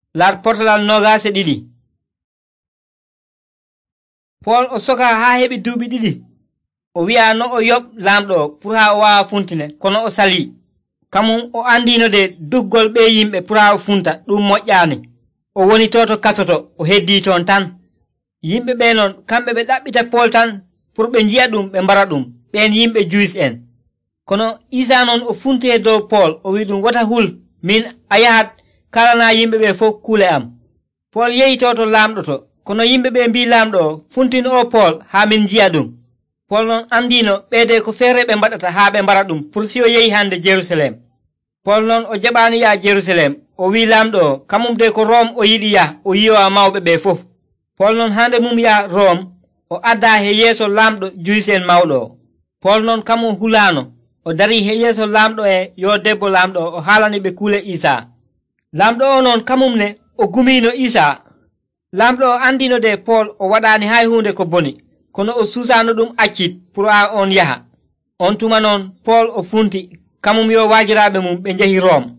lar portalal nogase ɗiɗi. Paul o soka ha heɓi duuɓi ɗiɗi o wi'a no o yoɓ lamɗo pour ha o wawa funtine kono o sali. Kamum o andino de duggol ɓe yimɓe pour ha o funta ɗum moƴƴani. O woni toto kasoto o heddi ton tan. Yimɓe ɓe non kamɓe ɓe ɗaɓɓita Paul tan pour ɓe njiya ɗum ɓe mbara ɗum ɓen yimɓe Juis en. Kono Isa non o funti e dow Paul o wi ɗum wata hul min a yahat kalana yimɓe ɓe fof kuule am. Paul yehi toto lamɗo to kono yimɓe ɓe mbi lamɗo o funtino o Paul ha min njiya ɗum. Paul non andino ɓeede ko feere ɓe mbaɗata ha ɓe mbara ɗum pour si o yehi hande Jerusalem. Paul non o jaɓani ya Jerusalem o wi lamɗo o kamum de ko Rome o yiɗi ya o yiwa mawɓe ɓe fof. Paul non hande mum ya Rome o adda he yeeso lamɗo Juis en mawɗo o. Paul non kamum hulano o dari he yeeso lamɗo e yo debbo lamɗo o haalani ɓe kuule Isa. Lamɗo o non kamum ne o gumino Isa. Lamɗo o andino de Paul o waɗani hay hunde ko boni kono o susano ɗum accit pour a on yaha. On tuma non Paul o funti kamum yo wajiraɓe mum ɓe jehi Rome.